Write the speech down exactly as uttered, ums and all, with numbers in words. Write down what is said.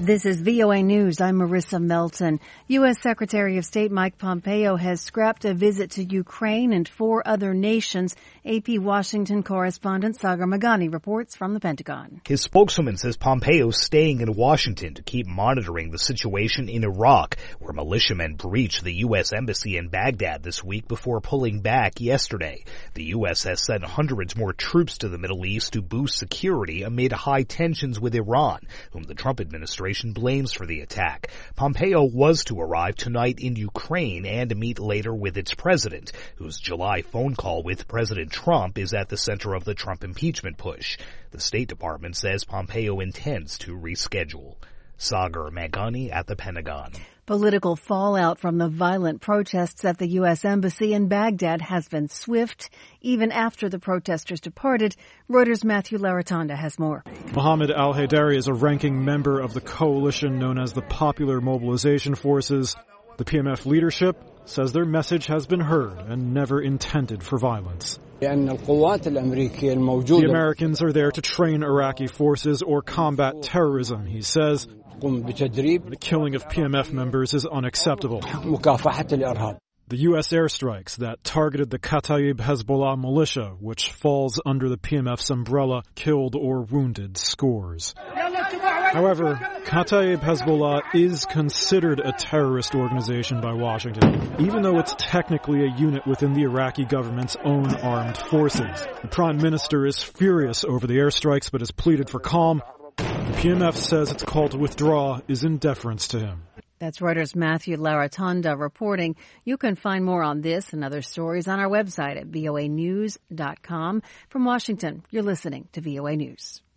This is V O A News. I'm Marissa Melton. U S. Secretary of State Mike Pompeo has scrapped a visit to Ukraine and four other nations. A P Washington correspondent Sagar Meghani reports from the Pentagon. His spokeswoman says Pompeo's staying in Washington to keep monitoring the situation in Iraq, where militiamen breached the U S. embassy in Baghdad this week before pulling back yesterday. The U S has sent hundreds more troops to the Middle East to boost security amid high tensions with Iran, whom the Trump administration blames for the attack. Pompeo was to arrive tonight in Ukraine and meet later with its president, whose July phone call with President Trump is at the center of the Trump impeachment push. The State Department says Pompeo intends to reschedule. Sagar Meghani at the Pentagon. Political fallout from the violent protests at the U S. Embassy in Baghdad has been swift. Even after the protesters departed, Reuters' Matthew Laratonda has more. Mohammed al-Haidari is a ranking member of the coalition known as the Popular Mobilization Forces. The P M F leadership says their message has been heard and never intended for violence. The Americans are there to train Iraqi forces or combat terrorism, he says. The killing of P M F members is unacceptable. The U S airstrikes that targeted the Kataib Hezbollah militia, which falls under the P M F's umbrella, killed or wounded scores. However, Kataib Hezbollah is considered a terrorist organization by Washington, even though it's technically a unit within the Iraqi government's own armed forces. The Prime Minister is furious over the airstrikes but has pleaded for calm. The P M F says its call to withdraw is in deference to him. That's Reuters' Matthew Laratonda reporting. You can find more on this and other stories on our website at V O A news dot com. From Washington, you're listening to V O A News.